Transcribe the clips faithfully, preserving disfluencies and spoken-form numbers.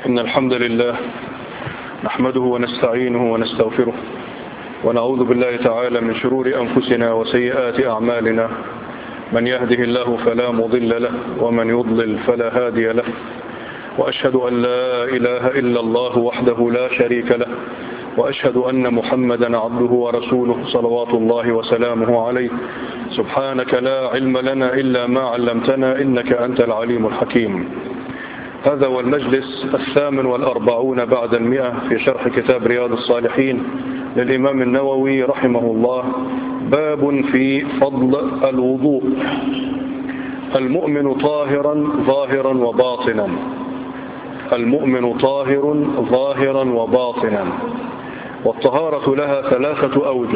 إن الحمد لله نحمده ونستعينه ونستغفره ونعوذ بالله تعالى من شرور أنفسنا وسيئات أعمالنا. من يهده الله فلا مضل له ومن يضلل فلا هادي له، وأشهد أن لا إله إلا الله وحده لا شريك له، وأشهد أن محمدا عبده ورسوله صلوات الله وسلامه عليه. سبحانك لا علم لنا إلا ما علمتنا إنك أنت العليم الحكيم. هذا هو المجلس الثامن والأربعون بعد المئة في شرح كتاب رياض الصالحين للإمام النووي رحمه الله. باب في فضل الوضوء. المؤمن طاهرا ظاهرا وباطنا. المؤمن طاهر ظاهرا وباطنا، والطهارة لها ثلاثة أوجه.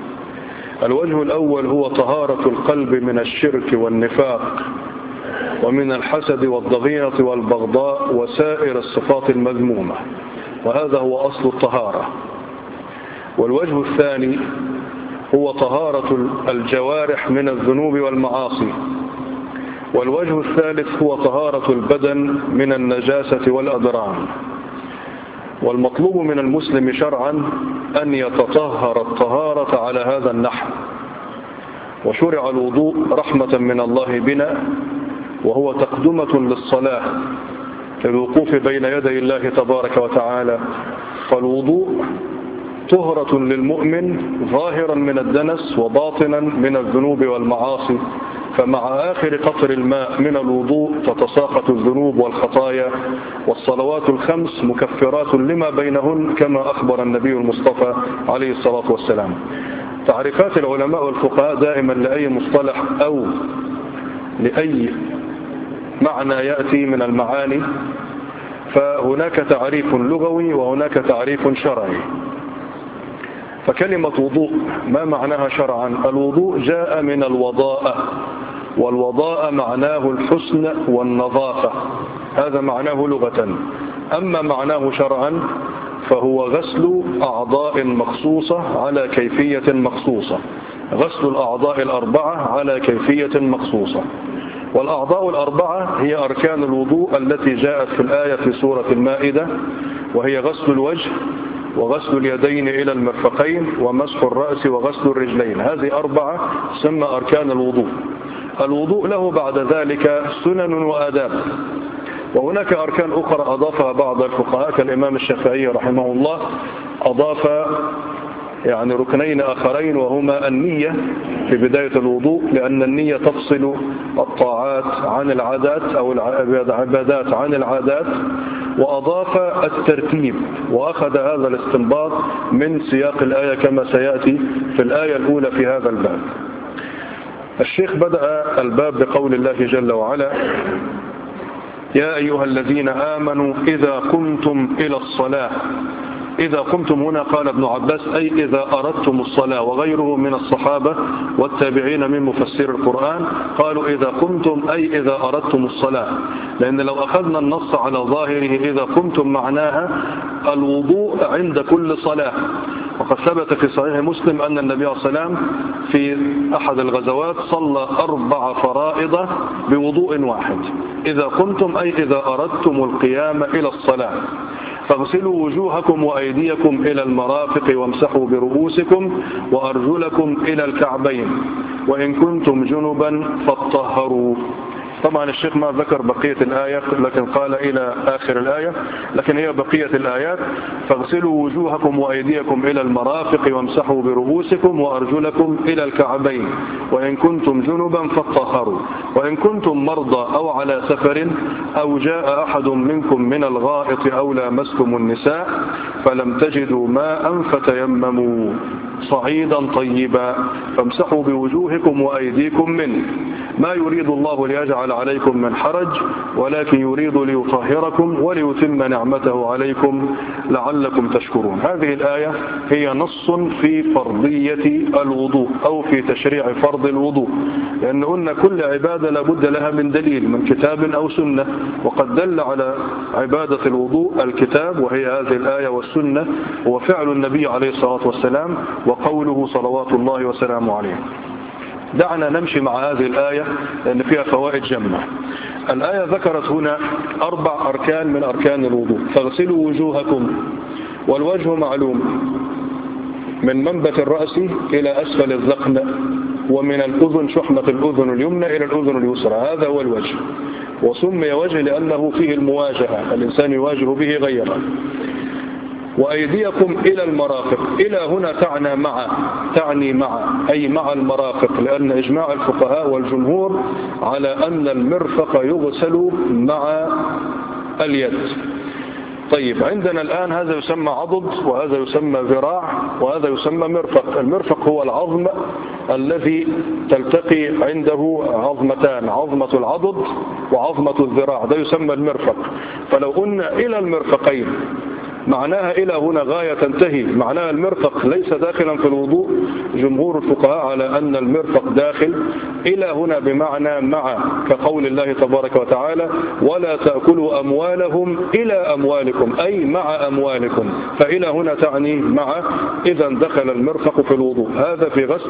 الوجه الأول هو طهارة القلب من الشرك والنفاق ومن الحسد والضغينة والبغضاء وسائر الصفات المذمومة، وهذا هو أصل الطهارة. والوجه الثاني هو طهارة الجوارح من الذنوب والمعاصي. والوجه الثالث هو طهارة البدن من النجاسة والأدران. والمطلوب من المسلم شرعا أن يتطهر الطهارة على هذا النحو. وشرع الوضوء رحمة من الله بنا، وهو تقدمة للصلاة للوقوف بين يدي الله تبارك وتعالى. فالوضوء طهرة للمؤمن ظاهرا من الدنس وباطنا من الذنوب والمعاصي، فمع آخر قطر الماء من الوضوء تتساقط الذنوب والخطايا، والصلوات الخمس مكفرات لما بينهن كما أخبر النبي المصطفى عليه الصلاة والسلام. تعريفات العلماء والفقهاء دائما لأي مصطلح أو لأي معنى يأتي من المعاني، فهناك تعريف لغوي وهناك تعريف شرعي. فكلمة وضوء ما معناها شرعا؟ الوضوء جاء من الوضاءة، والوضاءة معناه الحسن والنظافة، هذا معناه لغة. أما معناه شرعا فهو غسل أعضاء مخصوصة على كيفية مخصوصة، غسل الأعضاء الأربعة على كيفية مخصوصة. والأعضاء الأربعة هي أركان الوضوء التي جاءت في الآية في سورة المائدة، وهي غسل الوجه وغسل اليدين إلى المرفقين ومسح الرأس وغسل الرجلين. هذه أربعة تسمى أركان الوضوء. الوضوء له بعد ذلك سنن وآداب، وهناك أركان أخرى أضافها بعض الفقهاء كالإمام الشافعي رحمه الله، أضاف يعني ركنين آخرين وهما النية في بداية الوضوء، لأن النية تفصل الطاعات عن العادات أو العبادات عن العادات. وأضاف الترتيب، وأخذ هذا الاستنباط من سياق الآية كما سيأتي في الآية الأولى في هذا الباب. الشيخ بدأ الباب بقول الله جل وعلا: يا أيها الذين آمنوا إذا قمتم إلى الصلاة. إذا قمتم هنا قال ابن عباس أي إذا أردتم الصلاة، وغيره من الصحابة والتابعين من مفسر القرآن قالوا إذا قمتم أي إذا أردتم الصلاة، لأن لو أخذنا النص على ظاهره إذا قمتم معناها الوضوء عند كل صلاة. وقد ثبت في صحيح مسلم أن النبي عليه الصلاة والسلام في أحد الغزوات صلى أربع فرائض بوضوء واحد. إذا قمتم أي إذا أردتم القيام إلى الصلاة. فاغسلوا وجوهكم وأيديكم إلى المرافق وامسحوا برؤوسكم وأرجلكم إلى الكعبين وإن كنتم جنبا فاطهروا. طبعا الشيخ ما ذكر بقية الآية، لكن قال إلى آخر الآية، لكن هي بقية الآيات: فاغسلوا وجوهكم وأيديكم إلى المرافق وامسحوا برؤوسكم وأرجلكم إلى الكعبين وإن كنتم جنبا فاطهروا وإن كنتم مرضى أو على سفر أو جاء أحد منكم من الغائط أو لامستم النساء فلم تجدوا ماء فتيمموا صعيدا طيبا فامسحوا بوجوهكم وأيديكم منه ما يريد الله ليجعل عليكم من حرج ولكن يريد ليطهركم وليتم نعمته عليكم لعلكم تشكرون. هذه الآية هي نص في فرضية الوضوء أو في تشريع فرض الوضوء، لأن قلنا كل عبادة لابد لها من دليل من كتاب أو سنة، وقد دل على عبادة الوضوء الكتاب وهي هذه الآية والسنة وفعل النبي عليه الصلاة والسلام وقوله صلوات الله وسلامه عليه. دعنا نمشي مع هذه الآية لأن فيها فوائد جمة. الآية ذكرت هنا أربع أركان من أركان الوضوء. فاغسلوا وجوهكم، والوجه معلوم من منبت الرأس إلى أسفل الذقن، ومن الأذن شحمة الأذن اليمنى إلى الأذن اليسرى، هذا هو الوجه. وسمي وجه لأنه فيه المواجهة، الإنسان يواجه به غيره. وأيديكم إلى المرافق، إلى هنا تعني مع تعني مع أي مع المرافق، لأن إجماع الفقهاء والجمهور على أن المرفق يغسل مع اليد. طيب، عندنا الآن هذا يسمى عضد، وهذا يسمى ذراع، وهذا يسمى مرفق. المرفق هو العظم الذي تلتقي عنده عظمتان، عظمة العضد وعظمة الذراع، ده يسمى المرفق. فلو قلنا إلى المرفقين معناها إلى هنا غاية تنتهي، معناها المرفق ليس داخلا في الوضوء. جمهور الفقهاء على أن المرفق داخل. إلى هنا بمعنى مع، كقول الله تبارك وتعالى: ولا تأكلوا أموالهم إلى أموالكم، أي مع أموالكم. فإلى هنا تعني مع، إذا دخل المرفق في الوضوء. هذا في غسل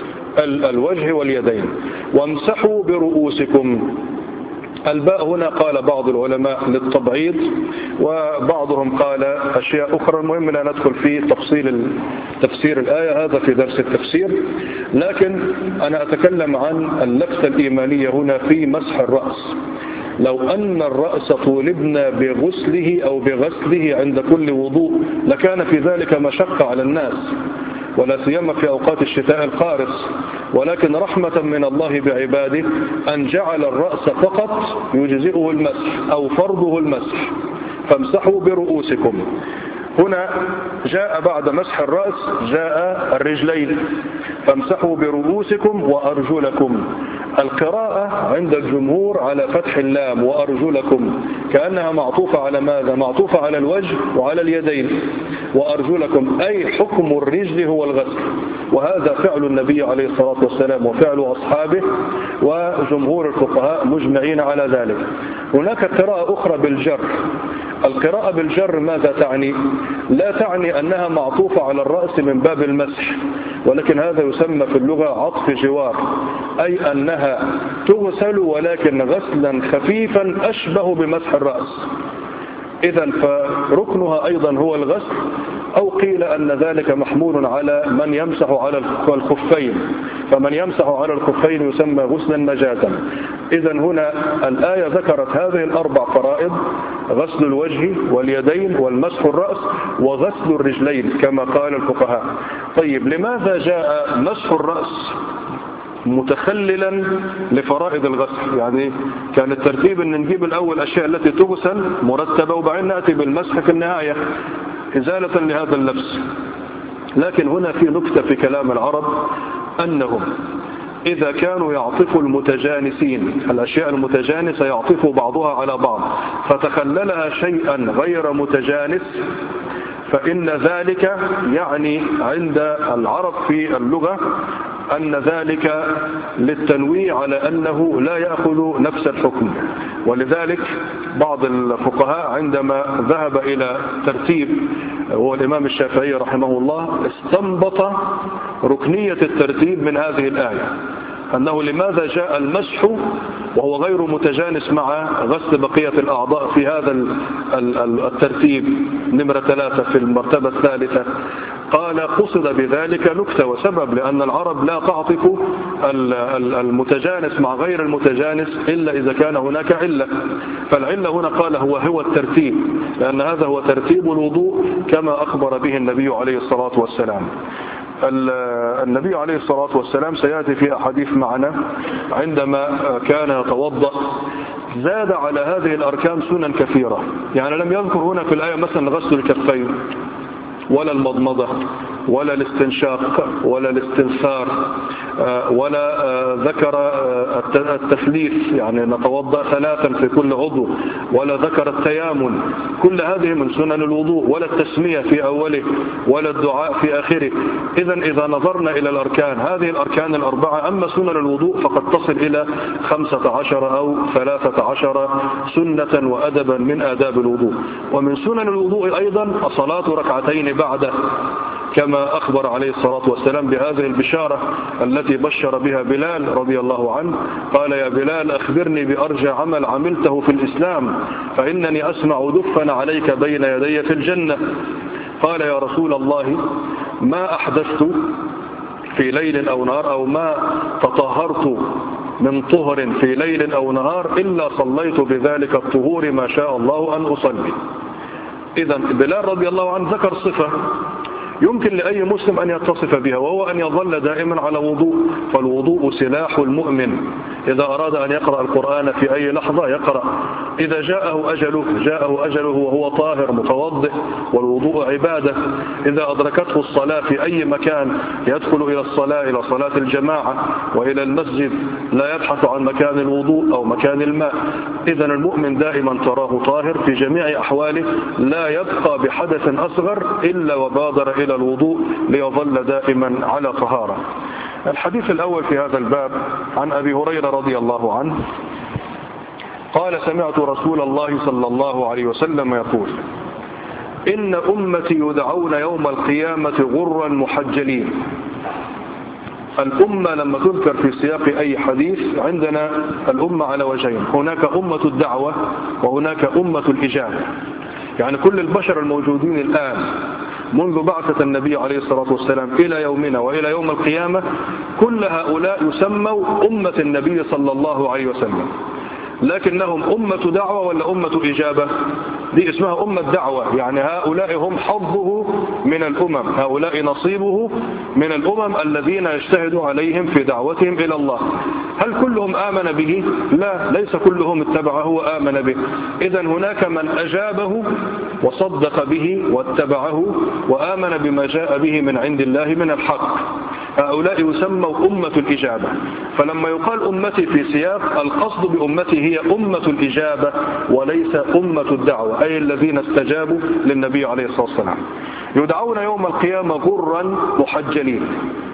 الوجه واليدين. وامسحوا برؤوسكم. الباء هنا قال بعض العلماء للتبعيض، وبعضهم قال أشياء أخرى. المهم لا ندخل في تفصيل تفسير الآية، هذا في درس التفسير. لكن أنا أتكلم عن اللفتة الإيمانية هنا في مسح الرأس. لو أن الرأس طولبنا بغسله أو بغسله عند كل وضوء لكان في ذلك مشقة على الناس، ولا سيما في أوقات الشتاء القارس. ولكن رحمة من الله بعباده أن جعل الرأس فقط يجزئه المسح أو فرضه المسح. فامسحوا برؤوسكم. هنا جاء بعد مسح الرأس جاء الرجلين، فامسحوا برؤوسكم وأرجلكم. القراءة عند الجمهور على فتح اللام وأرجلكم، كأنها معطوفة على ماذا؟ معطوفة على الوجه وعلى اليدين. وأرجلكم أي حكم الرجل هو الغسل، وهذا فعل النبي عليه الصلاة والسلام وفعل أصحابه، وجمهور الفقهاء مجمعين على ذلك. هناك قراءة أخرى بالجر. القراءة بالجر ماذا تعني؟ لا تعني أنها معطوفة على الرأس من باب المسح، ولكن هذا يسمى في اللغة عطف جوار، أي أنها تغسل ولكن غسلا خفيفا أشبه بمسح الرأس. إذن فركنها أيضا هو الغسل، أو قيل أن ذلك محمول على من يمسح على الخفين، فمن يمسح على الخفين يسمى غسلا مجازا. إذن هنا الآية ذكرت هذه الأربع فرائض: غسل الوجه واليدين والمسح الرأس وغسل الرجلين كما قال الفقهاء. طيب، لماذا جاء مسح الرأس متخللا لفرائض الغسل؟ يعني كان الترتيب أن نجيب الأول الأشياء التي تغسل مرتبة وبعدين نأتي بالمسح في النهاية إزالة لهذا اللبس. لكن هنا في نكتة في كلام العرب، أنهم إذا كانوا يعطفوا المتجانسين، الأشياء المتجانسة يعطفوا بعضها على بعض، فتخللها شيئا غير متجانس، فإن ذلك يعني عند العرب في اللغة أن ذلك للتنويع على أنه لا يأخذ نفس الحكم. ولذلك بعض الفقهاء عندما ذهب إلى ترتيب، هو الإمام الشافعي رحمه الله، استنبط ركنية الترتيب من هذه الآية، أنه لماذا جاء المسح وهو غير متجانس مع غسل بقية الأعضاء في هذا الترتيب نمرة ثلاثة في المرتبة الثالثة. قال قصد بذلك نكتة وسبب، لأن العرب لا تعطف المتجانس مع غير المتجانس إلا إذا كان هناك علة. فالعلة هنا قال هو هو الترتيب، لأن هذا هو ترتيب الوضوء كما أخبر به النبي عليه الصلاة والسلام. النبي عليه الصلاة والسلام سيأتي في أحاديث معنا عندما كان يتوضأ زاد على هذه الأركان سنن كثيرة. يعني لم يذكر هنا في الآية مثلا غسل الكفين ولا المضمضة ولا الاستنشاق ولا الاستنثار، ولا ذكر التثليث يعني نتوضأ ثلاثا في كل عضو، ولا ذكر التيامن. كل هذه من سنن الوضوء، ولا التسمية في أوله ولا الدعاء في آخره. إذن إذا نظرنا إلى الأركان، هذه الأركان الأربعة، أما سنن الوضوء فقد تصل إلى خمسة عشر أو ثلاثة عشر سنة وأدبا من آداب الوضوء. ومن سنن الوضوء أيضا الصلاة ركعتين بعده، كما أخبر عليه الصلاة والسلام بهذه البشارة التي بشر بها بلال رضي الله عنه. قال: يا بلال أخبرني بأرجى عمل عملته في الإسلام فإنني أسمع دفا عليك بين يدي في الجنة. قال: يا رسول الله ما أحدثت في ليل أو نهار أو ما تطهرت من طهر في ليل أو نهار إلا صليت بذلك الطهور ما شاء الله أن أصلي. إذن بلال رضي الله عنه ذكر صفة يمكن لأي مسلم أن يتصف بها، وهو أن يظل دائما على وضوء، فالوضوء سلاح المؤمن. إذا أراد أن يقرأ القرآن في أي لحظة يقرأ، إذا جاءه أجله جاءه أجله وهو طاهر متوضئ، والوضوء عبادة. إذا أدركته الصلاة في أي مكان يدخل إلى الصلاة، إلى صلاة الجماعة وإلى المسجد، لا يبحث عن مكان الوضوء أو مكان الماء. إذن المؤمن دائما تراه طاهر في جميع أحواله، لا يبقى بحدث أصغر إلا وبادر إلى الوضوء ليظل دائما على طهارة. الحديث الأول في هذا الباب عن أبي هريرة رضي الله عنه قال: سمعت رسول الله صلى الله عليه وسلم يقول: إن أمتي يدعون يوم القيامة غرا محجلين. الأمة لما تذكر في سياق أي حديث عندنا الأمة على وجهين، هناك أمة الدعوة وهناك أمة الإجابة. يعني كل البشر الموجودين الآن منذ بعثة النبي عليه الصلاة والسلام إلى يومنا وإلى يوم القيامة، كل هؤلاء يسموا أمة النبي صلى الله عليه وسلم، لكنهم أمة دعوة ولا أمة إجابة؟ دي اسمها أمة دعوة، يعني هؤلاء هم حظه من الأمم، هؤلاء نصيبه من الأمم الذين يجتهد عليهم في دعوتهم إلى الله. هل كلهم آمن به؟ لا، ليس كلهم اتبعه وآمن به. إذن هناك من أجابه وصدق به واتبعه وآمن بما جاء به من عند الله من الحق، هؤلاء يسموا أمة الإجابة. فلما يقال أمتي في سياق، القصد بأمتي هي أمة الإجابة وليس أمة الدعوة، أي الذين استجابوا للنبي عليه الصلاة والسلام. يدعون يوم القيامة غرا محجلين.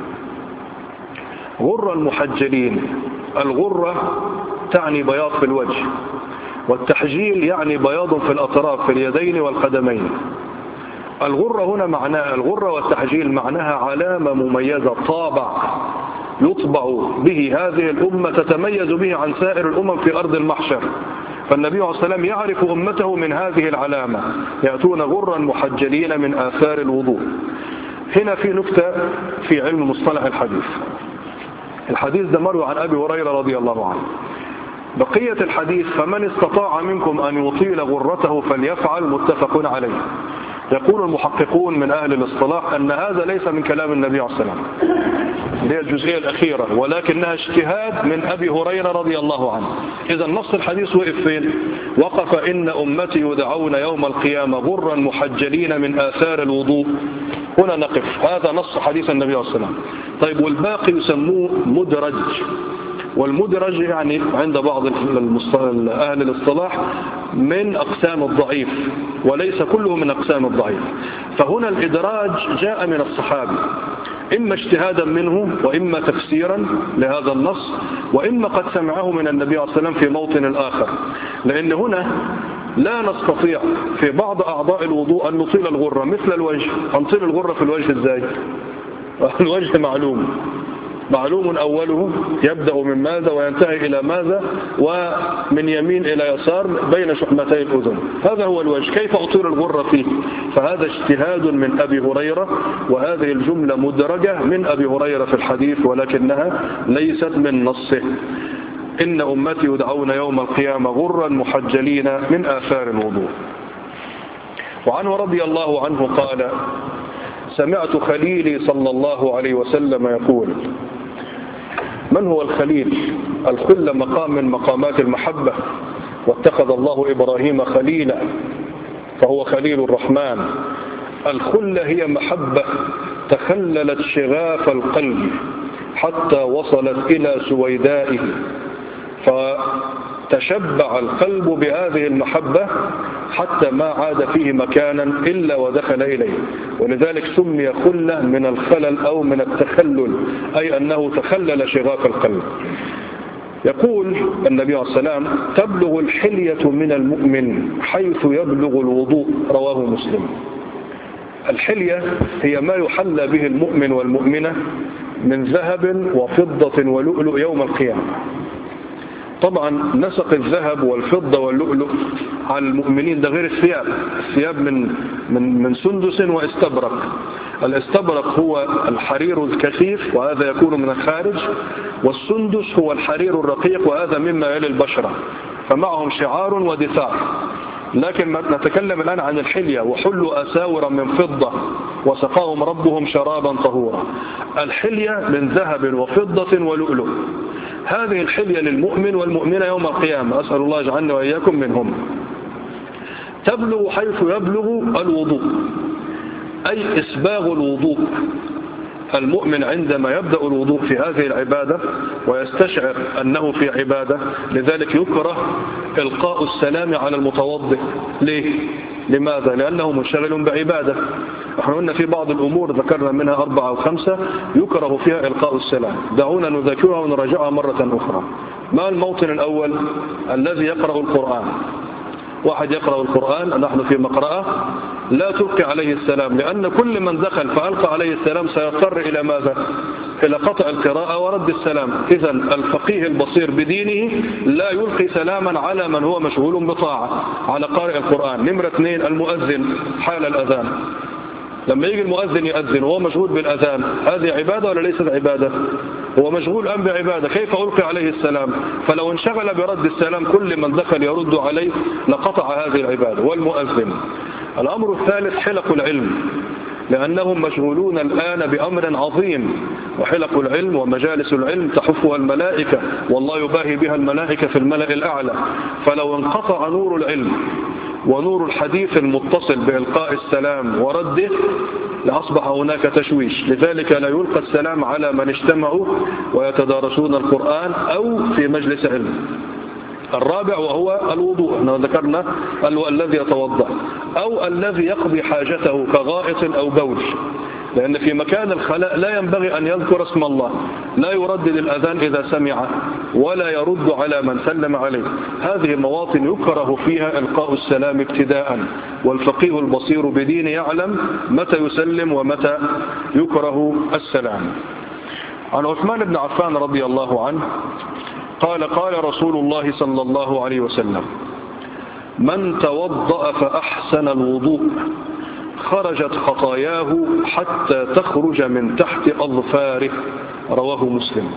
غرا محجلين، الغرة تعني بياض في الوجه، والتحجيل يعني بياض في الأطراف في اليدين والقدمين. الغرة هنا معناها، الغرة والتحجيل معناها علامة مميزة، طابع يطبع به هذه الأمة تتميز به عن سائر الأمم في أرض المحشر. فالنبي عليه الصلاة والسلام يعرف أمته من هذه العلامة، يأتون غرا محجلين من آثار الوضوء. هنا في نكتة في علم مصطلح الحديث. الحديث ده مروي عن أبي هريرة رضي الله عنه. بقية الحديث: فمن استطاع منكم أن يطيل غرته فليفعل، متفق عليه. يقول المحققون من أهل الاصطلاح أن هذا ليس من كلام النبي عليه الصلاة والسلام، هي الجزئية الأخيرة، ولكنها اجتهاد من أبي هريرة رضي الله عنه. إذا نص الحديث وقف فين؟ وقف: إن أمتي يدعون يوم القيامة غرا محجلين من آثار الوضوء. هنا نقف، هذا نص حديث النبي عليه الصلاة والسلام. طيب، والباقي يسموه مدرج، والمدرج يعني عند بعض أهل الاصطلاح من أقسام الضعيف، وليس كله من أقسام الضعيف. فهنا الإدراج جاء من الصحابي، إما اجتهادا منه وإما تفسيرا لهذا النص، وإما قد سمعه من النبي عليه الصلاة والسلام في موطن آخر. لأن هنا لا نستطيع في بعض أعضاء الوضوء أن نطيل الغرة مثل الوجه. هنطيل الغرة في الوجه إزاي؟ الوجه معلوم معلوم أوله يبدأ من ماذا وينتهي إلى ماذا، ومن يمين إلى يسار بين شحمتي الأذن، هذا هو الوجه. كيف أطيل الغرة فيه؟ فهذا اجتهاد من أبي هريرة، وهذه الجملة مدرجة من أبي هريرة في الحديث ولكنها ليست من نصه. إن أمتي يدعون يوم القيامة غرا محجلين من آثار الوضوء. وعنه رضي الله عنه قال: سمعت خليلي صلى الله عليه وسلم يقول. من هو الخليل؟ الخل مقام من مقامات المحبة، واتخذ الله إبراهيم خليلا فهو خليل الرحمن. الخل هي محبة تخللت شغاف القلب حتى وصلت إلى سويدائه، فتشبع القلب بهذه المحبة حتى ما عاد فيه مكانا إلا ودخل إليه، ولذلك سمي خلة من الخلل أو من التخلل، أي أنه تخلل شغاف القلب. يقول النبي عليه الصلاة والسلام: تبلغ الحلية من المؤمن حيث يبلغ الوضوء، رواه مسلم. الحلية هي ما يحلى به المؤمن والمؤمنة من ذهب وفضة ولؤلؤ يوم القيامة. طبعا نسق الذهب والفضة واللؤلؤ على المؤمنين، ده غير الثياب. الثياب من من من سندس واستبرق. الاستبرق هو الحرير الكثيف وهذا يكون من الخارج، والسندس هو الحرير الرقيق وهذا مما يلي البشرة، فمعهم شعار ودثار. لكن نتكلم الآن عن الحلية. وحلوا أساور من فضة وسقاهم ربهم شرابا طهورا. الحلية من ذهب وفضة ولؤلؤ. هذه الحلية للمؤمن والمؤمنة يوم القيامة، أسأل الله يجعلنا وإياكم منهم. تبلغ حيث يبلغ الوضوء، أي إسباغ الوضوء. المؤمن عندما يبدأ الوضوء في هذه العبادة ويستشعر أنه في عبادة، لذلك يكره إلقاء السلام على المتوضئ. ليه؟ لماذا؟ لأنه منشغل بعبادة. نحن قلنا في بعض الأمور ذكرنا منها أربعة أو خمسة يكره فيها إلقاء السلام. دعونا نذكرها ونراجعها مرة أخرى. ما الموطن الأول؟ الذي يقرأ القرآن. واحد يقرأ القرآن، نحن في مقرأة، لا تلقي عليه السلام، لأن كل من دخل فألقى عليه السلام سيضطر إلى ماذا؟ إلى قطع القراءة ورد السلام. إذا الفقيه البصير بدينه لا يلقي سلاما على من هو مشغول بطاعة، على قارئ القرآن. نمرة اثنين المؤذن حال الأذان. لما يجي المؤذن يؤذن وهو مشغول بالأذان، هذه عبادة ولا ليست عبادة؟ هو مشغول أم بعبادة، كيف ألقي عليه السلام؟ فلو انشغل برد السلام كل من دخل يرد عليه لقطع هذه العبادة. والمؤذن. الأمر الثالث حلق العلم، لأنهم مشغولون الآن بأمر عظيم، وحلق العلم ومجالس العلم تحفها الملائكة، والله يباهي بها الملائكة في الملأ الأعلى. فلو انقطع نور العلم ونور الحديث المتصل بإلقاء السلام ورده لأصبح هناك تشويش. لذلك لا يلقى السلام على من اجتمعوا ويتدارسون القرآن أو في مجلس علم. الرابع وهو الوضوء، ذكرنا الذي يتوضأ أو الذي يقضي حاجته كغائط أو بول، لأن في مكان الخلاء لا ينبغي أن يذكر اسم الله، لا يردد الأذان إذا سمع ولا يرد على من سلم عليه. هذه المواطن يكره فيها إلقاء السلام ابتداء، والفقيه البصير بدين يعلم متى يسلم ومتى يكره السلام. عن عثمان بن عفان رضي الله عنه قال قال رسول الله صلى الله عليه وسلم: من توضأ فأحسن الوضوء خرجت خطاياه حتى تخرج من تحت أظفاره. رواه مسلم.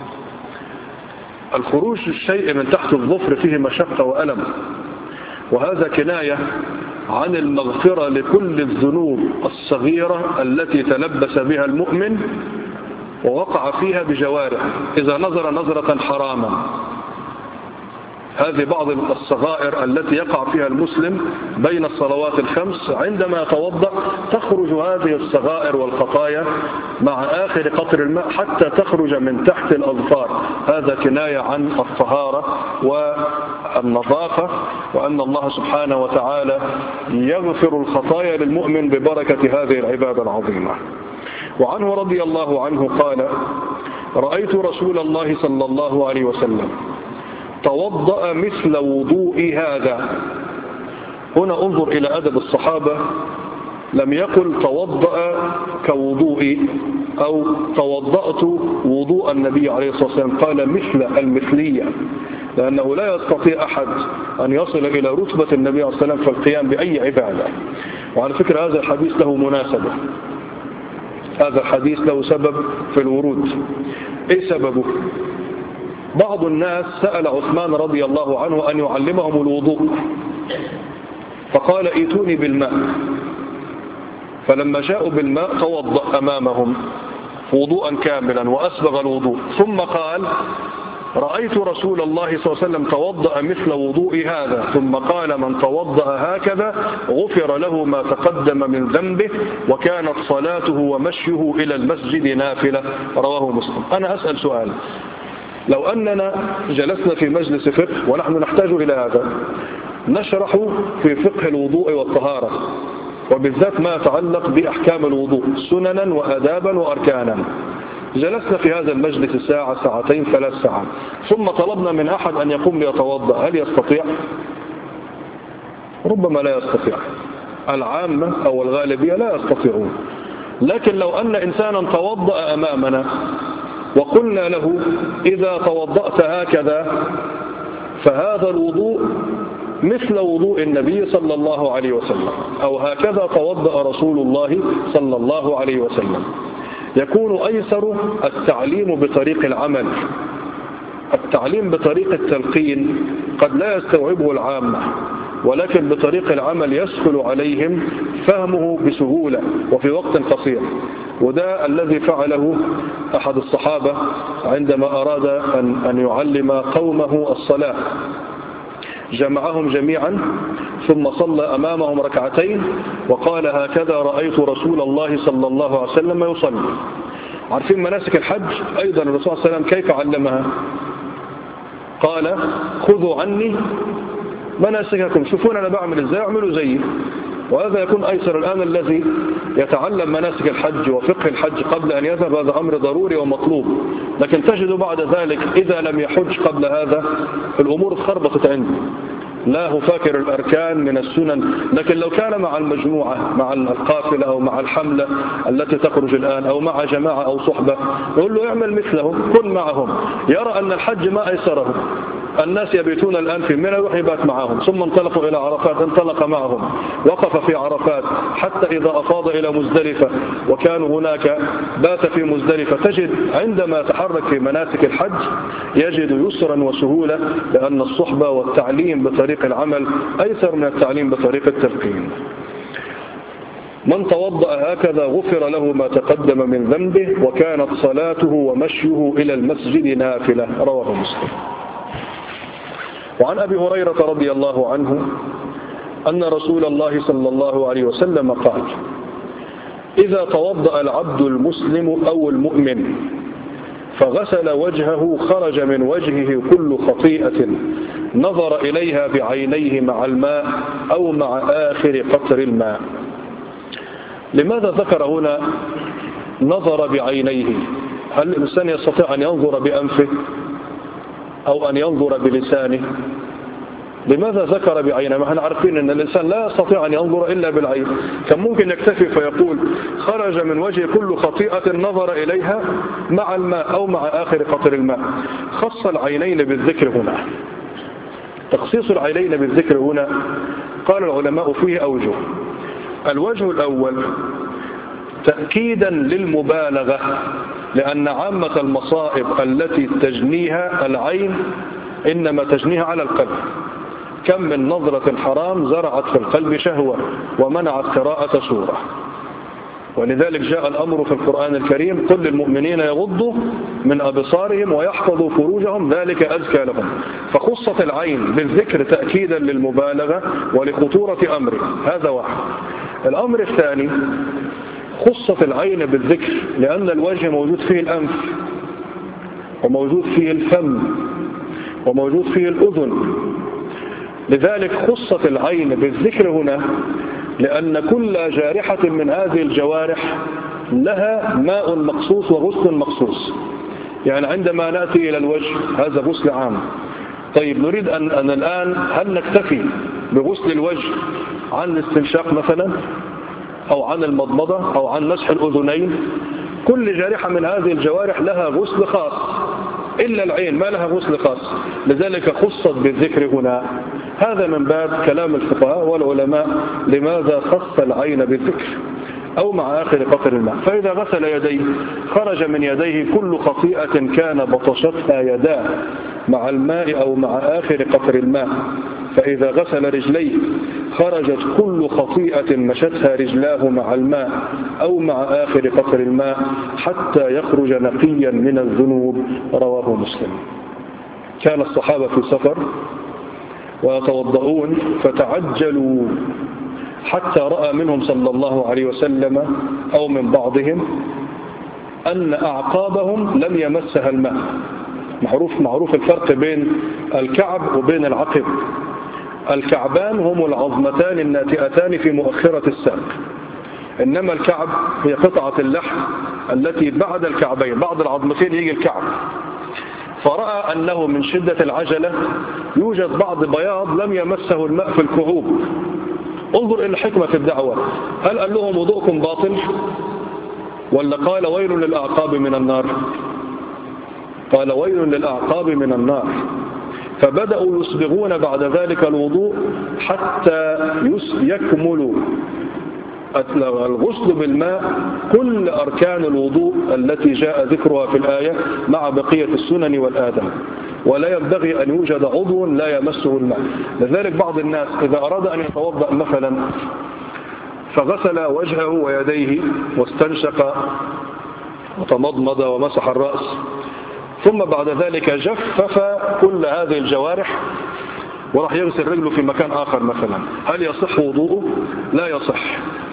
الخروج الشيء من تحت الظفر فيه مشقة وألم، وهذا كناية عن المغفرة لكل الذنوب الصغيرة التي تلبس بها المؤمن ووقع فيها بجوارح. إذا نظر نظرة حراما، هذه بعض الصغائر التي يقع فيها المسلم بين الصلوات الخمس، عندما يتوضأ تخرج هذه الصغائر والخطايا مع آخر قطر الماء حتى تخرج من تحت الأظفار. هذا كناية عن الطهارة والنظافة، وأن الله سبحانه وتعالى يغفر الخطايا للمؤمن ببركة هذه العبادة العظيمة. وعنه رضي الله عنه قال: رأيت رسول الله صلى الله عليه وسلم توضأ مثل وضوء هذا. هنا انظر إلى أدب الصحابة، لم يقل توضأ كوضوئي أو توضأت وضوء النبي عليه الصلاة والسلام، قال مثل المثلية، لأنه لا يستطيع أحد أن يصل إلى رتبة النبي عليه الصلاة والسلام في القيام بأي عبادة. وعلى فكرة هذا الحديث له مناسبة، هذا الحديث له سبب في الورود. إيه سببه؟ بعض الناس سأل عثمان رضي الله عنه أن يعلمهم الوضوء، فقال: ائتوني بالماء. فلما جاءوا بالماء توضأ أمامهم وضوءا كاملا وأسبغ الوضوء، ثم قال: رأيت رسول الله صلى الله عليه وسلم توضأ مثل وضوء هذا، ثم قال: من توضأ هكذا غفر له ما تقدم من ذنبه وكانت صلاته ومشيه إلى المسجد نافلة. رواه مسلم. أنا أسأل سؤال: لو أننا جلسنا في مجلس فقه ونحن نحتاج إلى هذا، نشرح في فقه الوضوء والطهارة، وبالذات ما يتعلق بأحكام الوضوء سننا وآدابا وأركانا، جلسنا في هذا المجلس ساعة ساعتين ثلاث ساعات، ثم طلبنا من أحد أن يقوم ليتوضأ، هل يستطيع؟ ربما لا يستطيع. العامة أو الغالبية لا يستطيعون. لكن لو أن إنسانا توضأ أمامنا وقلنا له إذا توضأت هكذا فهذا الوضوء مثل وضوء النبي صلى الله عليه وسلم، أو هكذا توضأ رسول الله صلى الله عليه وسلم، يكون أيسر التعليم بطريق العمل. التعليم بطريق التلقين قد لا يستوعبه العامة، ولكن بطريق العمل يسهل عليهم فهمه بسهولة وفي وقت قصير. وده الذي فعله أحد الصحابة عندما أراد أن يعلم قومه الصلاة، جمعهم جميعا ثم صلى أمامهم ركعتين وقال هكذا رأيت رسول الله صلى الله عليه وسلم يصلي. عارفين مناسك الحج أيضا الرسول صلى الله عليه وسلم كيف علمها؟ قال خذوا عني مناسككم، شوفون أنا بعمل إزاي اعملوا زيي. وهذا يكون أيسر. الآن الذي يتعلم مناسك الحج وفقه الحج قبل أن يذهب هذا أمر ضروري ومطلوب، لكن تجد بعد ذلك إذا لم يحج قبل هذا الأمور اتخربطت عنده، لا هو فاكر الأركان من السنن. لكن لو كان مع المجموعة مع القافلة أو مع الحملة التي تخرج الآن أو مع جماعة أو صحبة يقول له اعمل مثلهم كن معهم، يرى أن الحج ما أيسره. الناس يبيتون الآن في منى يروح يبات معهم، ثم انطلقوا إلى عرفات انطلق معهم، وقف في عرفات حتى إذا أفاض إلى مزدلفة وكانوا هناك بات في مزدلفة. تجد عندما يتحرك في مناسك الحج يجد يسرا وسهولة، لأن الصحبة والتعليم بطريق العمل أيسر من التعليم بطريق التلقين. من توضأ هكذا غفر له ما تقدم من ذنبه وكانت صلاته ومشيه إلى المسجد نافلة، رواه مسلم. وعن أبي هريرة رضي الله عنه أن رسول الله صلى الله عليه وسلم قال إذا توضأ العبد المسلم أو المؤمن فغسل وجهه خرج من وجهه كل خطيئة نظر إليها بعينيه مع الماء أو مع آخر قطر الماء. لماذا ذكر هنا نظر بعينيه؟ هل الإنسان يستطيع أن ينظر بأنفه أو أن ينظر بلسانه؟ لماذا ذكر بعينه؟ ما احنا عارفين أن الإنسان لا يستطيع أن ينظر إلا بالعين. كان ممكن يكتفي فيقول خرج من وجه كل خطيئة نظر إليها مع الماء أو مع آخر قطر الماء. خص العينين بالذكر هنا. تخصيص العينين بالذكر هنا قال العلماء فيه أوجه. الوجه الأول تأكيدا للمبالغة، لأن عامة المصائب التي تجنيها العين إنما تجنيها على القلب. كم من نظرة حرام زرعت في القلب شهوة ومنعت قراءة سورة. ولذلك جاء الأمر في القرآن الكريم قل للمؤمنين يغضوا من أبصارهم ويحفظوا فروجهم ذلك أزكى لهم. فخصت العين بالذكر تأكيدا للمبالغة ولخطورة أمره. هذا واحد. الأمر الثاني خصت العين بالذكر لأن الوجه موجود فيه الأنف وموجود فيه الفم وموجود فيه الأذن. لذلك خصت العين بالذكر هنا لأن كل جارحة من هذه الجوارح لها ماء مخصوص وغسل مخصوص. يعني عندما نأتي إلى الوجه هذا غسل عام. طيب نريد أن, أن الآن هل نكتفي بغسل الوجه عن الاستنشاق مثلا أو عن المضمضة أو عن مسح الأذنين؟ كل جارحة من هذه الجوارح لها غسل خاص إلا العين ما لها غسل خاص. لذلك خصت بالذكر هنا. هذا من باب كلام الفقهاء والعلماء لماذا خص العين بالذكر أو مع آخر قطر الماء. فإذا غسل يديه خرج من يديه كل خطيئة كان بطشتها يداه مع الماء أو مع آخر قطر الماء. فإذا غسل رجليه خرجت كل خطيئة مشتها رجلاه مع الماء أو مع آخر قطر الماء حتى يخرج نقيا من الذنوب، رواه مسلم. كان الصحابة في سفر ويتوضؤون فتعجلوا حتى رأى منهم صلى الله عليه وسلم أو من بعضهم أن أعقابهم لم يمسها الماء. معروف معروف الفرق بين الكعب وبين العقب. الكعبان هم العظمتان الناتئتان في مؤخرة الساق، إنما الكعب هي قطعة اللحم التي بعد الكعبين، بعد العظمتين يجي الكعب. فرأى أنه من شدة العجلة يوجد بعض بياض لم يمسه الماء في الكعوب، انظر إلى الحكمة في الدعوة. هل قال لهم وضوءكم باطل ولا قال ويل للأعقاب من النار؟ قال ويل للأعقاب من النار. فبدأوا يسبغون بعد ذلك الوضوء حتى يكملوا الغسل بالماء كل أركان الوضوء التي جاء ذكرها في الآية مع بقية السنن والآداب، ولا ينبغي أن يوجد عضو لا يمسه الماء. لذلك بعض الناس إذا أراد أن يتوضأ مثلا فغسل وجهه ويديه واستنشق وتمضمض ومسح الرأس، ثم بعد ذلك جفف كل هذه الجوارح وراح يغسل رجله في مكان آخر مثلا، هل يصح وضوءه؟ لا يصح.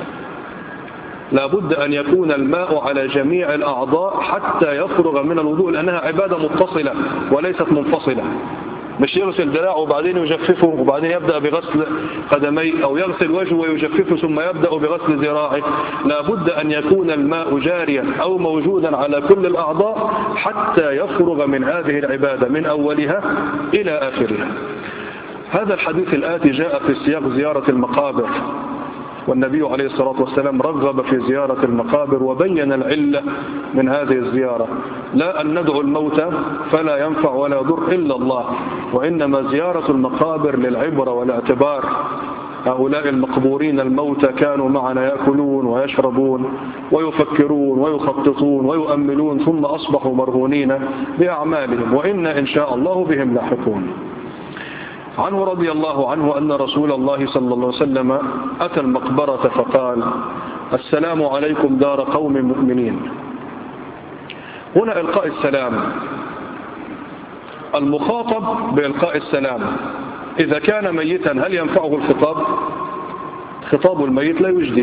لابد أن يكون الماء على جميع الأعضاء حتى يفرغ من الوضوء، لأنها عبادة متصلة وليست منفصلة. مش يغسل دراعه وبعدين يجففه وبعدين يبدأ بغسل قدميه، أو يغسل وجهه ويجففه ثم يبدأ بغسل ذراعه. لابد أن يكون الماء جاريا أو موجودا على كل الأعضاء حتى يفرغ من هذه العبادة من أولها إلى آخرها. هذا الحديث الآتي جاء في سياق زيارة المقابر، والنبي عليه الصلاة والسلام رغب في زيارة المقابر وبين العلة من هذه الزيارة. لا أن ندعو الموتى فلا ينفع ولا يضر إلا الله، وإنما زيارة المقابر للعبرة والاعتبار. هؤلاء المقبورين الموتى كانوا معنا يأكلون ويشربون ويفكرون ويخططون ويؤملون، ثم أصبحوا مرهونين بأعمالهم، وإنا إن شاء الله بهم لاحقون. عنه رضي الله عنه أن رسول الله صلى الله عليه وسلم أتى المقبرة فقال: السلام عليكم دار قوم مؤمنين. هنا إلقاء السلام، المخاطب بإلقاء السلام إذا كان ميتا هل ينفعه الخطاب؟ خطاب الميت لا يجدي.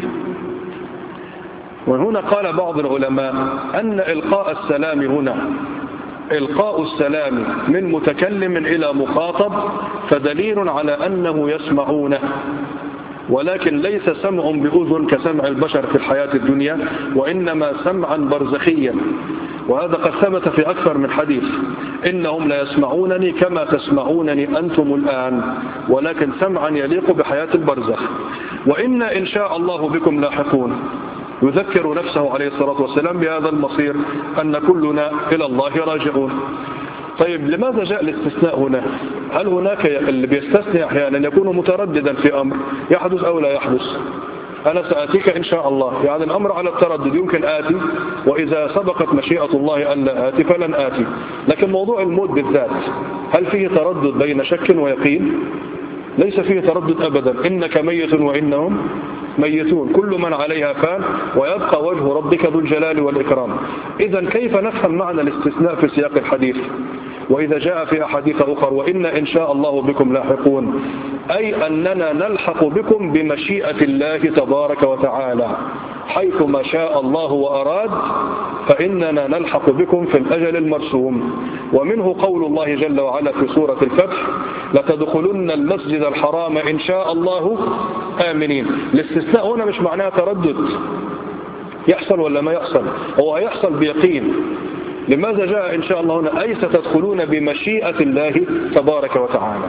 وهنا قال بعض العلماء أن إلقاء السلام هنا إلقاء السلام من متكلم إلى مخاطب فدليل على أنه يسمعونه، ولكن ليس سمع بأذن كسمع البشر في الحياة الدنيا، وإنما سمعا برزخيا. وهذا قد ثبت في أكثر من حديث: إنهم لا يسمعونني كما تسمعونني أنتم الآن، ولكن سمعا يليق بحياة البرزخ. وإنا إن شاء الله بكم لاحقون. يذكر نفسه عليه الصلاة والسلام بهذا المصير، أن كلنا إلى الله راجعون. طيب لماذا جاء الاستثناء هنا؟ هل هناك اللي بيستثني أحيانا يكون مترددا في أمر يحدث أو لا يحدث؟ أنا سأتيك إن شاء الله، يعني الأمر على التردد، يمكن آتي، وإذا سبقت مشيئة الله أن لا آتي فلن آتي. لكن موضوع الموت بالذات هل فيه تردد بين شك ويقين؟ ليس فيه تردد أبدا. إنك ميت وإنهم ميتون، كل من عليها فان ويبقى وجه ربك ذو الجلال والإكرام. إذن كيف نفهم معنى الاستثناء في سياق الحديث؟ وإذا جاء في أحاديث أخرى: وإن إن شاء الله بكم لاحقون، أي أننا نلحق بكم بمشيئة الله تبارك وتعالى، حيث ما شاء الله وأراد فإننا نلحق بكم في الأجل المرسوم. ومنه قول الله جل وعلا في سورة الفتح: لتدخلن المسجد الحرام إن شاء الله آمنين. الاستثناء هنا مش معناه تردد، يحصل ولا ما يحصل، هو يحصل بيقين. لماذا جاء إن شاء الله هنا؟ أي ستدخلون بمشيئة الله تبارك وتعالى.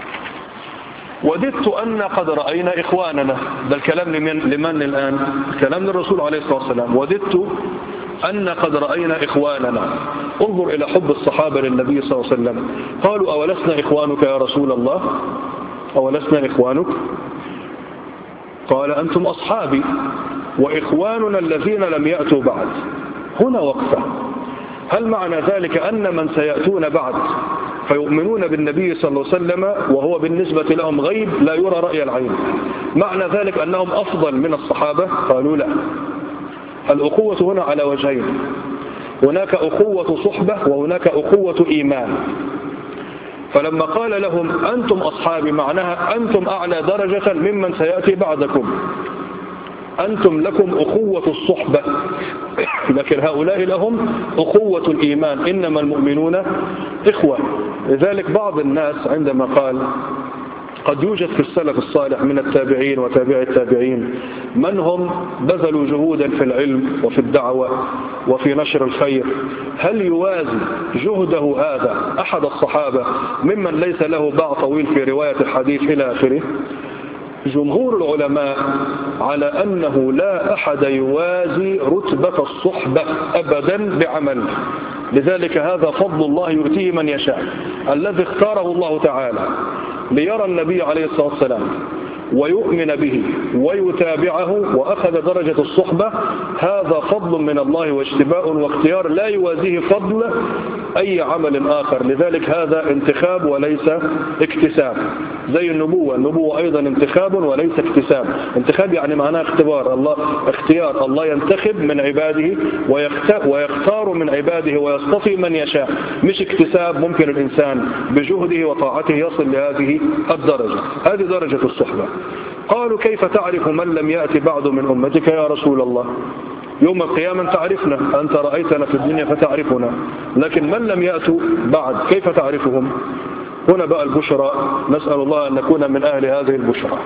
وددت أن قد رأينا إخواننا، ده الكلام لمن, لمن الآن؟ الكلام للرسول عليه الصلاة والسلام. وددت أن قد رأينا إخواننا. انظر إلى حب الصحابة للنبي صلى الله عليه وسلم. قالوا: أولسنا إخوانك يا رسول الله؟ أولسنا إخوانك؟ قال: أنتم أصحابي وإخواننا الذين لم يأتوا بعد. هنا وقفة. هل معنى ذلك أن من سيأتون بعد فيؤمنون بالنبي صلى الله عليه وسلم وهو بالنسبة لهم غيب لا يرى رأي العين، معنى ذلك أنهم أفضل من الصحابة؟ قالوا لا. الأخوة هنا على وجهين: هناك أخوة صحبة وهناك أخوة إيمان. فلما قال لهم أنتم أصحابي معناها أنتم أعلى درجة ممن سيأتي بعدكم، أنتم لكم أخوة الصحبة، لكن هؤلاء لهم أخوة الإيمان، إنما المؤمنون إخوة. لذلك بعض الناس عندما قال قد يوجد في السلف الصالح من التابعين وتابع التابعين من هم بذلوا جهودا في العلم وفي الدعوة وفي نشر الخير، هل يوازي جهده هذا أحد الصحابة ممن ليس له باع طويل في رواية الحديث إلى آخره؟ جمهور العلماء على أنه لا أحد يوازي رتبة الصحبة أبدا بعمل، لذلك هذا فضل الله يؤتيه من يشاء، الذي اختاره الله تعالى ليرى النبي عليه الصلاة والسلام ويؤمن به ويتابعه وأخذ درجة الصحبة. هذا فضل من الله واجتباء واختيار لا يوازيه فضل أي عمل آخر، لذلك هذا انتخاب وليس اكتساب. زي النبوة، النبوة أيضا انتخاب وليس اكتساب. انتخاب يعني معناه اختبار، الله اختيار، الله ينتخب من عباده ويختار من عباده ويصطفي من يشاء، مش اكتساب ممكن الإنسان بجهده وطاعته يصل لهذه الدرجة. هذه درجة الصحبة. قالوا كيف تعرف من لم يأتي بعد من أمتك يا رسول الله؟ يوم القيامة تعرفنا، أنت رأيتنا في الدنيا فتعرفنا، لكن من لم يأتوا بعد كيف تعرفهم؟ هنا بقى البشرى، نسأل الله أن نكون من أهل هذه البشرى.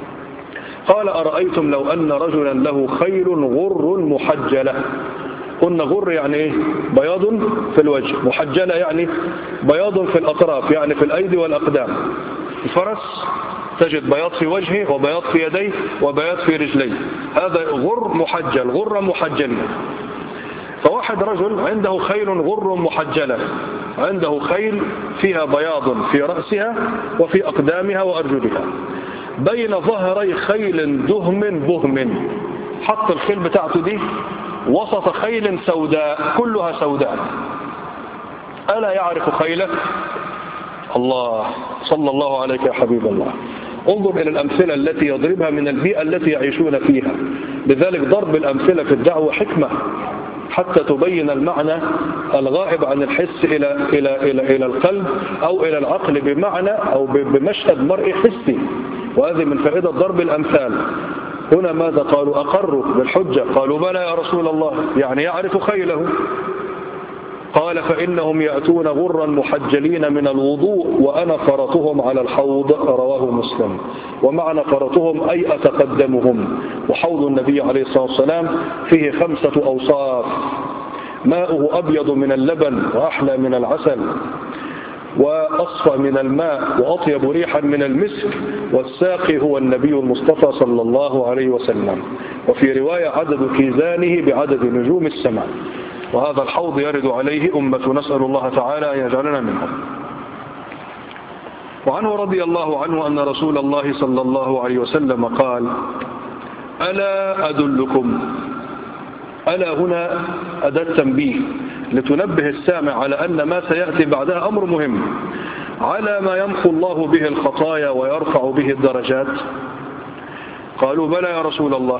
قال أرأيتم لو أن رجلا له خيل غر محجلة. قلنا غر يعني إيه؟ بياض في الوجه، محجلة يعني بياض في الأطراف، يعني في الأيدي والأقدام. الفرس تجد بياض في وجهه وبياض في يديه وبياض في رجليه، هذا غر محجل، غر محجلة. فواحد رجل عنده خيل غر محجلة، عنده خيل فيها بياض في رأسها وفي أقدامها وأرجلها، بين ظهري خيل دهم بهم. حط الخيل بتاعته دي وسط خيل سوداء كلها سوداء. ألا يعرف خيله؟ الله، صلى الله عليك يا حبيب الله. انظر إلى الأمثلة التي يضربها من البيئة التي يعيشون فيها. لذلك ضرب الأمثلة في الدعوة حكمة حتى تبين المعنى الغائب عن الحس إلى إلى إلى إلى القلب أو إلى العقل بمعنى أو بمشهد مرئي حسي، وهذه من فائدة ضرب الأمثال. هنا ماذا قالوا؟ أقروا بالحجة، قالوا بلى يا رسول الله، يعني يعرف خيله. قال فإنهم يأتون غرا محجلين من الوضوء وأنا فرطهم على الحوض، رواه مسلم. ومعنى فرطهم أي أتقدمهم. وحوض النبي عليه الصلاة والسلام فيه خمسة أوصاف: ماؤه أبيض من اللبن وأحلى من العسل وأصفى من الماء وأطيب ريحا من المسك، والساقي هو النبي المصطفى صلى الله عليه وسلم. وفي رواية عدد كيزانه بعدد نجوم السماء. وهذا الحوض يرد عليه أمة، نسأل الله تعالى أن يجعلنا منهم. وعنه رضي الله عنه أن رسول الله صلى الله عليه وسلم قال: ألا أدلكم. ألا هنا أداة تنبيه لتنبه السامع على أن ما سيأتي بعدها أمر مهم، على ما يمحو الله به الخطايا ويرفع به الدرجات. قالوا بلى يا رسول الله.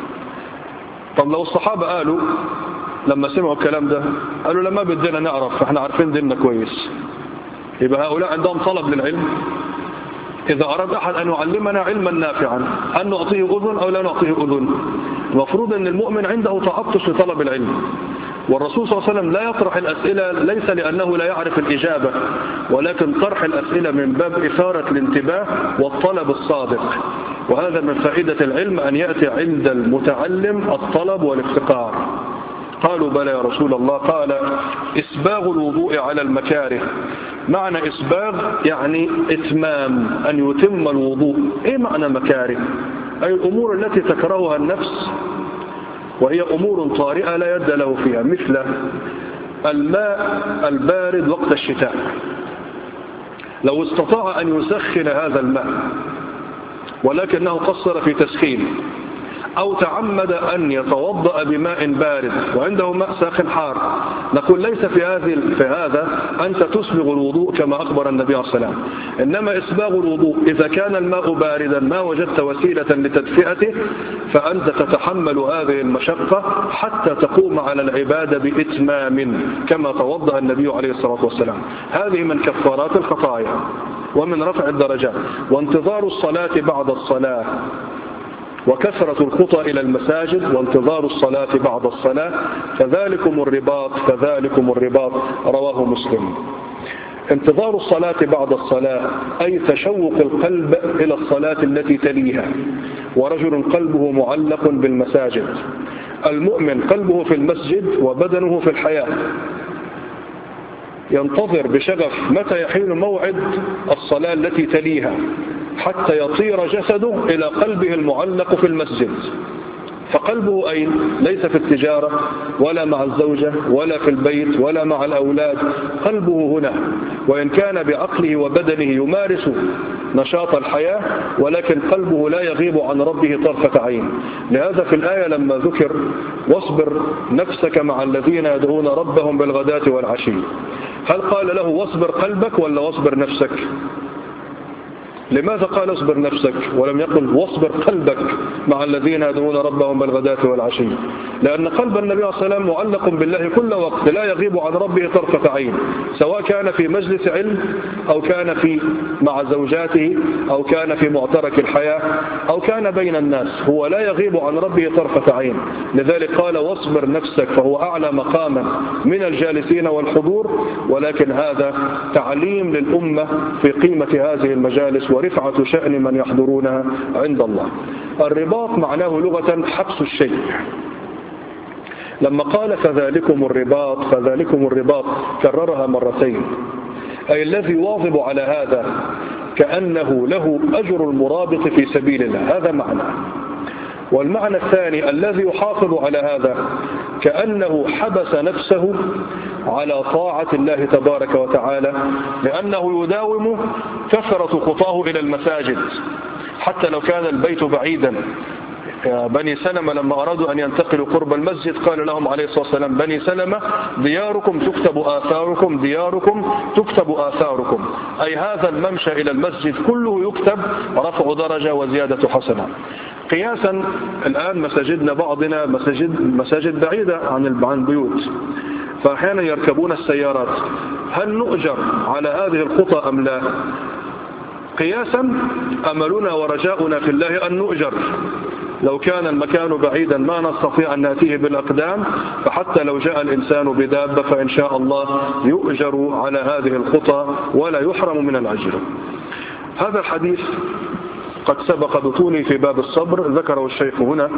طب لو الصحابة قالوا لما سمعوا الكلام ده قالوا لما بدنا نعرف، احنا عارفين ديننا كويس، يبقى هؤلاء عندهم طلب للعلم. إذا أراد أحد أن يعلمنا علما نافعا أن نعطيه أذن أو لا نعطيه أذن. المفروض أن المؤمن عنده تعطش لطلب العلم، والرسول صلى الله عليه وسلم لا يطرح الأسئلة ليس لأنه لا يعرف الإجابة، ولكن طرح الأسئلة من باب إثارة الانتباه والطلب الصادق. وهذا من فائدة العلم أن يأتي عند المتعلم الطلب والافتقار. قالوا بلى يا رسول الله. قال: إسباغ الوضوء على المكاره. معنى إسباغ يعني إتمام، أن يتم الوضوء. إيه معنى مكاره؟ أي الأمور التي تكرهها النفس وهي أمور طارئة لا يد له فيها، مثل الماء البارد وقت الشتاء. لو استطاع أن يسخن هذا الماء ولكنه قصر في تسخين، أو تعمد أن يتوضأ بماء بارد وعنده ماء ساخن حار، نقول ليس في هذه في هذا أنت تسبغ الوضوء كما أخبر النبي عليه الصلاة والسلام. إنما إسباغ الوضوء إذا كان الماء باردا ما وجدت وسيلة لتدفئته، فأنت تتحمل هذه المشقة حتى تقوم على العبادة بإتمام كما توضأ النبي عليه الصلاة والسلام. هذه من كفارات الخطايا ومن رفع الدرجات. وانتظار الصلاة بعد الصلاة، وكثرة الخطى إلى المساجد، وانتظار الصلاة بعد الصلاة، فذلكم الرباط فذلكم الرباط، رواه مسلم. انتظار الصلاة بعد الصلاة أي تشوق القلب إلى الصلاة التي تليها. ورجل قلبه معلق بالمساجد، المؤمن قلبه في المسجد وبدنه في الحياة، ينتظر بشغف متى يحين موعد الصلاة التي تليها، حتى يطير جسده إلى قلبه المعلق في المسجد. فقلبه أين؟ ليس في التجارة ولا مع الزوجة ولا في البيت ولا مع الأولاد، قلبه هنا، وإن كان بعقله وبدنه يمارس نشاط الحياة ولكن قلبه لا يغيب عن ربه طرفة عين. لهذا في الآية لما ذكر واصبر نفسك مع الذين يدعون ربهم بالغداة والعشي، هل قال له واصبر قلبك ولا واصبر نفسك؟ لماذا قال اصبر نفسك ولم يقل واصبر قلبك مع الذين يدعون ربهم بالغداة والعشي؟ لأن قلب النبي صلى الله عليه وسلم معلق بالله كل وقت، لا يغيب عن ربه طرفة عين، سواء كان في مجلس علم أو كان في مع زوجاته أو كان في معترك الحياة أو كان بين الناس، هو لا يغيب عن ربه طرفة عين. لذلك قال واصبر نفسك، فهو أعلى مقاما من الجالسين والحضور، ولكن هذا تعليم للأمة في قيمة هذه المجالس ورفعة شأن من يحضرونها عند الله. الرباط معناه لغة حبس الشيء. لما قال فذلكم الرباط فذلكم الرباط كررها مرتين، أي الذي يواظب على هذا كأنه له أجر المرابط في سبيل الله، هذا معنى. والمعنى الثاني الذي يحافظ على هذا كأنه حبس نفسه على طاعة الله تبارك وتعالى، لأنه يداوم كثرة خطاه إلى المساجد حتى لو كان البيت بعيدا. بني سلمة لما أرادوا أن ينتقلوا قرب المسجد قال لهم عليه الصلاة والسلام بني سلمة دياركم تكتب آثاركم دياركم تكتب آثاركم، أي هذا الممشى إلى المسجد كله يكتب رفع درجة وزيادة حسنة. قياسا الآن مساجدنا بعضنا مساجد, مساجد بعيدة عن عن بيوت، فأحيانا يركبون السيارات، هل نؤجر على هذه الخطى أم لا؟ قياسا أملنا ورجاؤنا في الله أن نؤجر. لو كان المكان بعيدا ما نستطيع أن نأتيه بالأقدام، فحتى لو جاء الإنسان بدابة فإن شاء الله يؤجر على هذه الخطى ولا يحرم من الأجر. هذا الحديث قد سبق بطولي في باب الصبر، ذكره الشيخ هنا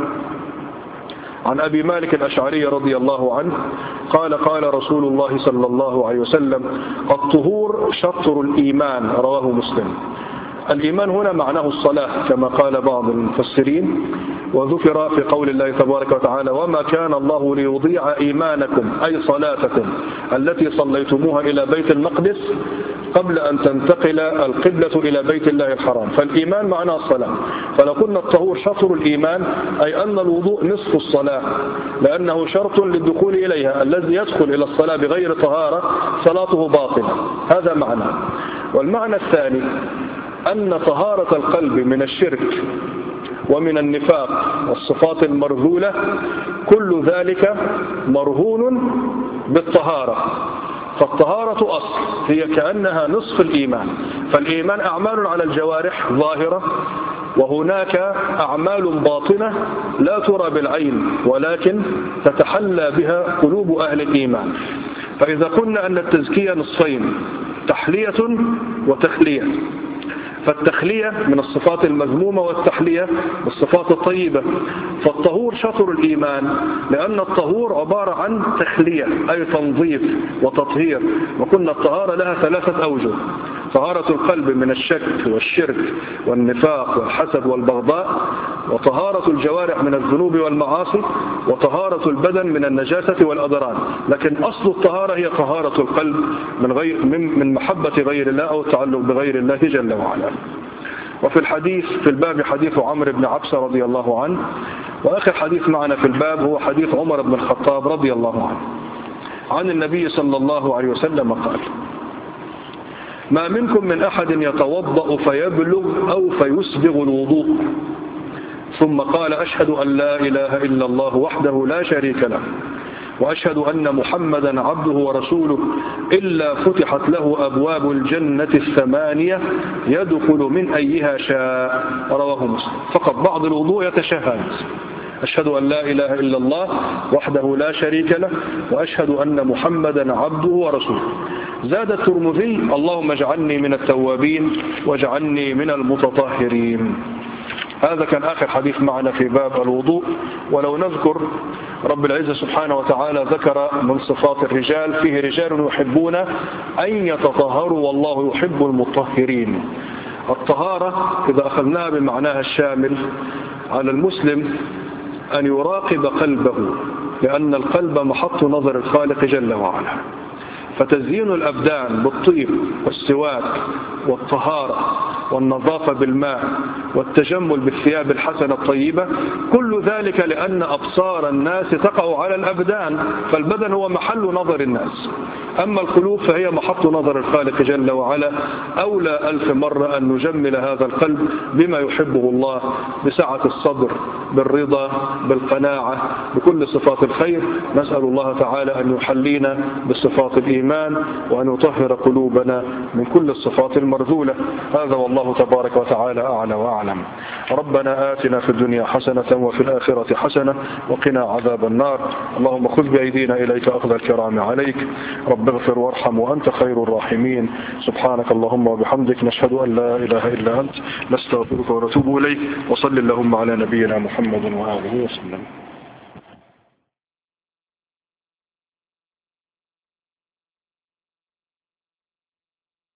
عن أبي مالك الأشعري رضي الله عنه قال قال رسول الله صلى الله عليه وسلم الطهور شطر الإيمان، رواه مسلم. الإيمان هنا معناه الصلاة كما قال بعض المفسرين، وذكر في قول الله تبارك وتعالى وما كان الله ليضيع إيمانكم أي صلاتكم التي صليتموها إلى بيت المقدس قبل أن تنتقل القبلة إلى بيت الله الحرام. فالإيمان معناه الصلاة، فلو قلنا الطهور شطر الإيمان أي أن الوضوء نصف الصلاة، لأنه شرط للدخول إليها، الذي يدخل إلى الصلاة بغير طهارة صلاته باطلة، هذا معنى. والمعنى الثاني أن طهارة القلب من الشرك ومن النفاق والصفات المرذولة كل ذلك مرهون بالطهارة، فالطهارة أصل هي كأنها نصف الإيمان. فالإيمان أعمال على الجوارح ظاهرة، وهناك أعمال باطنة لا ترى بالعين ولكن تتحلى بها قلوب أهل الإيمان. فإذا قلنا أن التزكية نصفين، تحلية وتخلية، فالتخلية من الصفات المذمومة والتحلية بالصفات الطيبة. فالطهور شطر الإيمان لأن الطهور عبارة عن تخلية أي تنظيف وتطهير، وكنا الطهارة لها ثلاثة أوجه: طهارة القلب من الشك والشرك والنفاق والحسد والبغضاء، وطهارة الجوارح من الذنوب والمعاصي، وطهارة البدن من النجاسة والأدران. لكن أصل الطهارة هي طهارة القلب من غير من محبة غير الله أو التعلق بغير الله جل وعلا. وفي الحديث في الباب حديث عمرو بن عبسة رضي الله عنه، وآخر حديث معنا في الباب هو حديث عمر بن الخطاب رضي الله عنه عن النبي صلى الله عليه وسلم قال: ما منكم من أحد يتوضأ فيبلغ أو فيسبغ الوضوء ثم قال أشهد أن لا إله إلا الله وحده لا شريك له وأشهد أن محمدا عبده ورسوله إلا فتحت له أبواب الجنة الثمانية يدخل من أيها شاء، رواه مسلم. فقط بعض الوضوء يتشهد: أشهد أن لا إله إلا الله وحده لا شريك له وأشهد أن محمدا عبده ورسوله. زاد الترمذي: اللهم اجعلني من التوابين واجعلني من المتطهرين. هذا كان آخر حديث معنا في باب الوضوء. ولو نذكر رب العزة سبحانه وتعالى ذكر من صفات الرجال: فيه رجال يحبون أن يتطهروا والله يحب المطهرين. الطهارة إذا أخذناها بمعناها الشامل على المسلم أن يراقب قلبه، لأن القلب محط نظر الخالق جل وعلا. فتزيين الأبدان بالطيب والسواك والطهارة والنظافة بالماء والتجمل بالثياب الحسنة الطيبة، كل ذلك لأن أبصار الناس تقع على الأبدان، فالبدن هو محل نظر الناس، أما القلوب فهي محط نظر الخالق جل وعلا. أولى ألف مرة أن نجمل هذا القلب بما يحبه الله، بسعة الصدر، بالرضا، بالقناعة، بكل صفات الخير. نسأل الله تعالى أن يحلينا بصفات الإيمان وأن يطهر قلوبنا من كل الصفات المرذولة. هذا والله تبارك وتعالى أعلى وأعلم. ربنا آتنا في الدنيا حسنة وفي الآخرة حسنة وقنا عذاب النار. اللهم خذ بأيدينا إليك أخذ الكرام عليك. رب اغفر وارحم وأنت خير الراحمين. سبحانك اللهم وبحمدك، نشهد أن لا إله إلا أنت، نستغفرك ونتوب إليك. وصل اللهم على نبينا محمد وآله وسلم.